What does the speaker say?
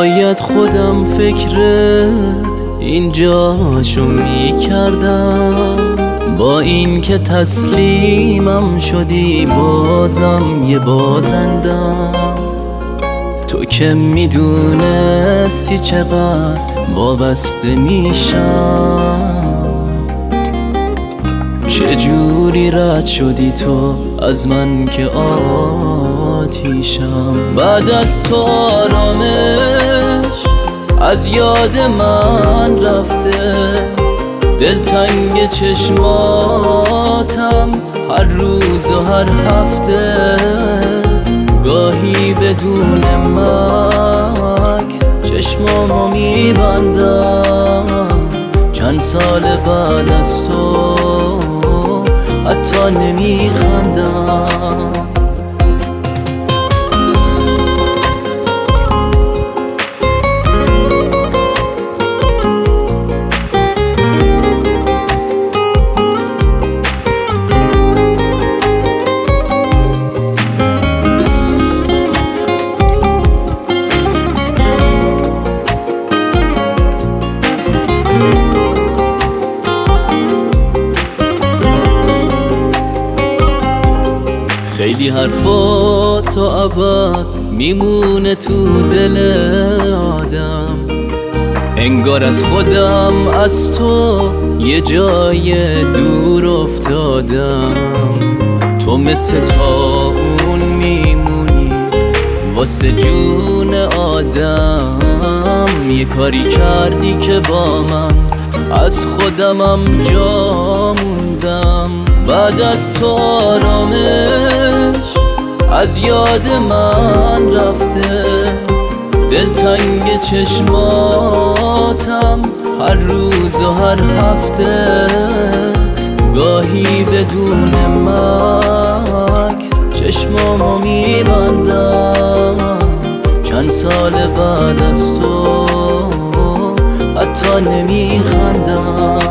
شاید خودم فکر اینجاشو میکردم، با این که تسلیمم شدی بازم یه بازندم. تو که میدونستی چقدر وابسته میشم، چجوری رد شدی تو از من که آتیشم. بعد از تو آرامش از یاد من رفته، دلتنگ چشماتم هر روز و هر هفته. گاهی بدون مکس چشمامو میبندم، چند سال بعد از تو حتی نمیخندم. خیلی حرفا تا ابد میمونه تو دل آدم، انگار از خودم از تو یه جای دور افتادم. تو مثل طاعون میمونی واسه جون آدم، یه کاری کردی که با من از خودمم جا موندم. بعد از تو آرامش از یاد من رفته، دلتنگ چشماتم هر روز و هر هفته. گاهی بدون مکس چشمامو میبندم، چند سال بعد از تو حتی نمیخندم.